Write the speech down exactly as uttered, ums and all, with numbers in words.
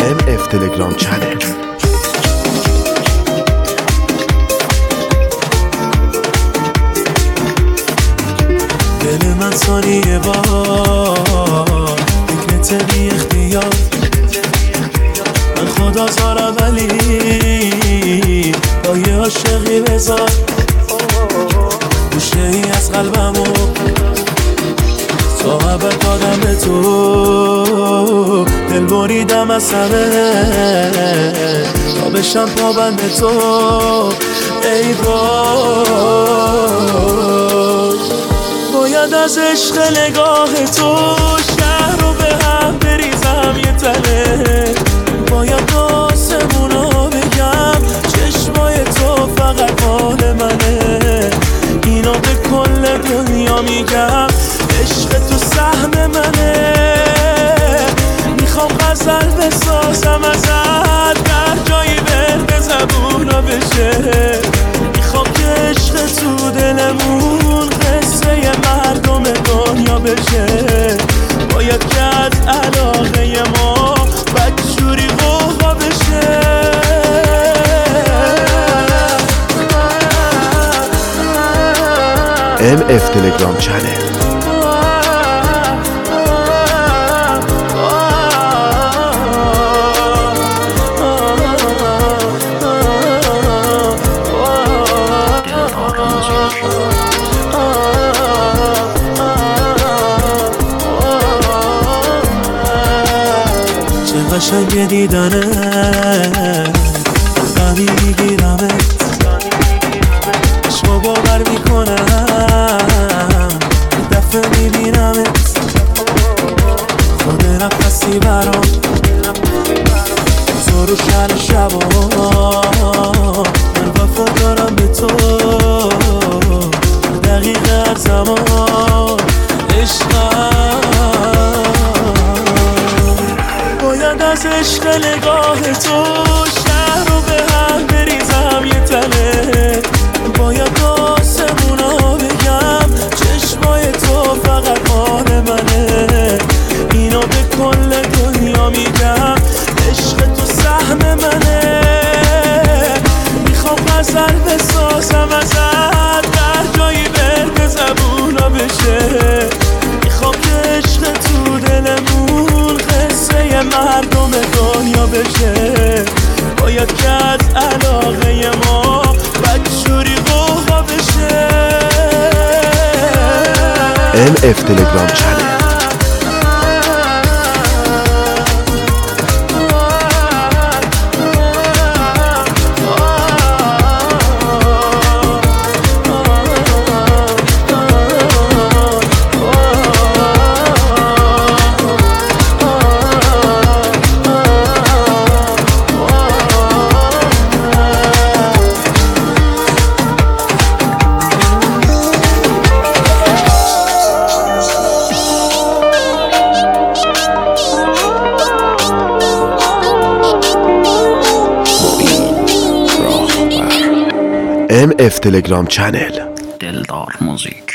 ام اف تلگرام چنل. دل من ثانیه بار فکرت بی اختیار، من خدا زارم ولی با یه عاشقی بذار گوشه ای از قلبمو صاحب دادم به تو، دل بریدم از همه تا بشم پابند تو. ای وای باید از عشق نگاه تو شهر رو به هم بریزم یه تله، باید آسمونا بگم چشمای تو فقط مال منه، اینا به کل دنیا میگم عشق تو سهم منه. میخوام غزل بسازم ازت در جایی به زبونا بشه، میخوام که عشق تو دلمون قصه مردم دنیا بشه، باید که از علاقه ما بدجوری غوغا بشه. ام اف تلگرام چنل. چه قشنگ دیدنه غمی میگیرمت، عشقو باور میکنم دفعه میبینمت، خود نفسی برام زور و شل شبا، من وفا دارم به تو دقیقه هر زمان عشقم، باید از عشق نگاه تو شهر رو به هم بریزم یه تله، باید آسمونا بگم چشمای تو فقط مال منه، اینا به کل دنیا میگم عشق تو سهم منه. میخوام غزل بسازم ازت در جایی به زبونا بشه، میخوام که عشق تو دلمون قصه مردم دنیا بشه، باید که از علاقه ما بدجوری غوغا بشه. ام اف تلگرام چنل. ام اف تلگرام چنل. دلدار موزیک.